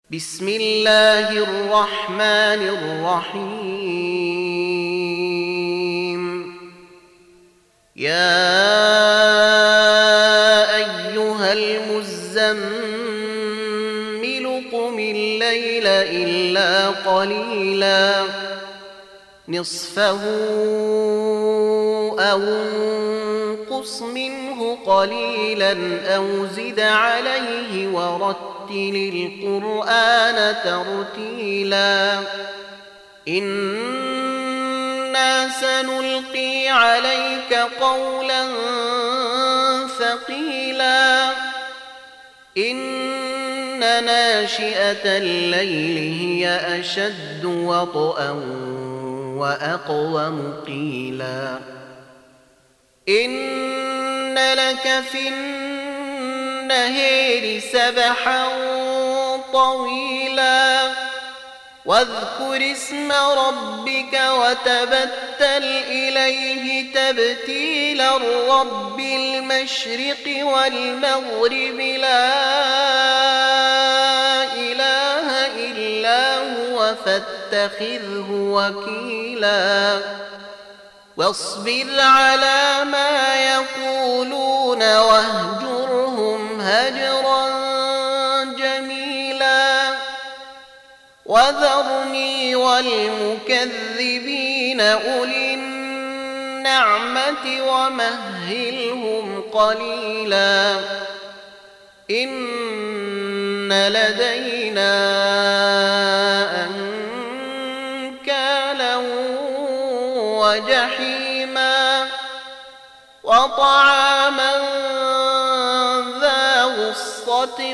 بسم الله الرحمن الرحيم. يا أيها المزمل قم الليل إلا قليلا نصفه أو انقص منه قليلا أو زد عليه ورتل القرآن ترتيلا إنا سنلقي عليك قولا ثقيلا إن ناشئة الليل هي أشد وطئا وأقوم قيلا إن لك في النهار سبحا طويلا واذكر اسم ربك وتبتل إليه تبتيلا رب المشرق والمغرب لا إله إلا هو فاتخذه وكيلا واصبر على ما يقولون واهجرهم هجرا جميلا وذرني والمكذبين أولي النعمة ومهلهم قليلا إن لدينا أنكالا وجحيما وطعاما ذا غصة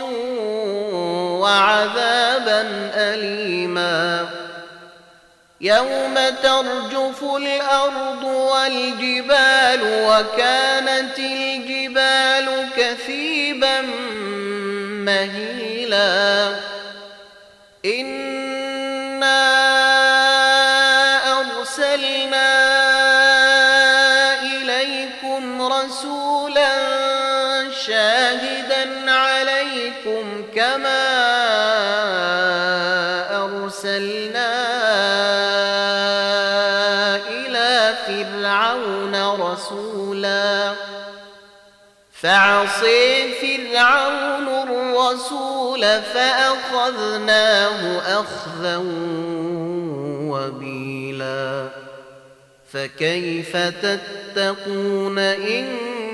وعذابا أليما يوم ترجف الأرض والجبال وكانت الجبال كثيبا مهيلا إنا أرسلنا إليكم رسولا شاهدا عليكم كما أرسلنا إلى فرعون رسولا فعصي فرعون الرسول فأخذناه أخذا وبيلا فكيف تتقون إن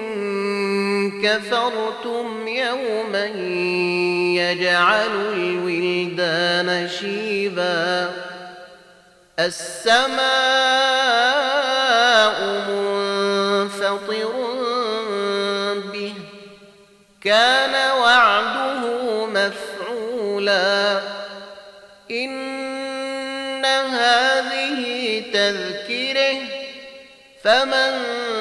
كفرتم يوما يجعل الولدان شيبا السماء منفطر به كان وعده مفعولا إن هذه تذكره فمن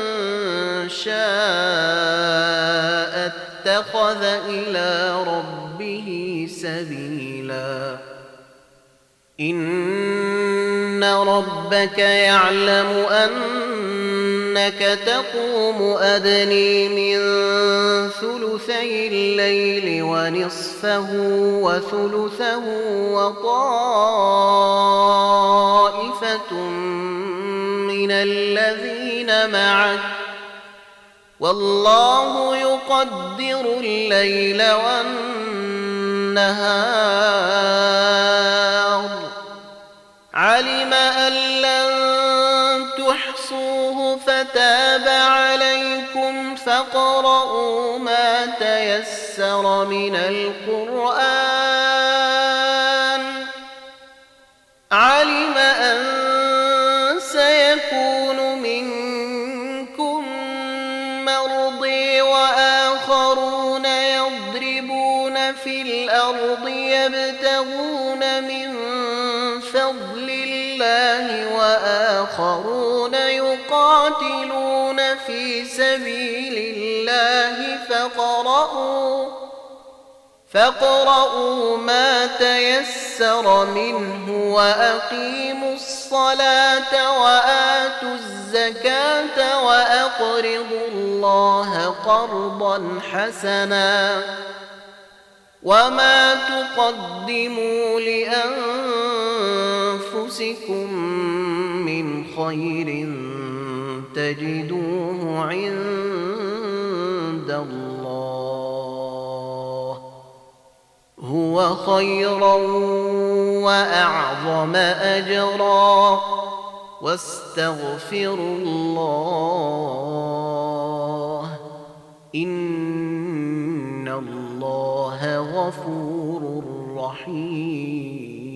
شاء اتخذ إلى ربه سبيلا إن ربك يعلم أنك تقوم أدني من ثلثي الليل ونصفه وثلثه وطائفة من الذين معك والله يقدر الليل والنهار علم أن لن تحصوه فتاب عليكم فاقرؤوا ما تيسر من القرآن علم أن سيكون منكم مرضى وآخرون يضربون في الأرض يبتغون من فضل الله وآخرون يقاتلون في سبيل الله فاقرؤوا ما تيسر منه وأقيموا الصلاة وآتوا الزكاة وأقرضوا الله قرضا حسنا وما تقدموا لأنفسكم من خير تجدوه عند الله هو خيرا وأعظم أجرا واستغفروا الله إن الله غفور رحيم.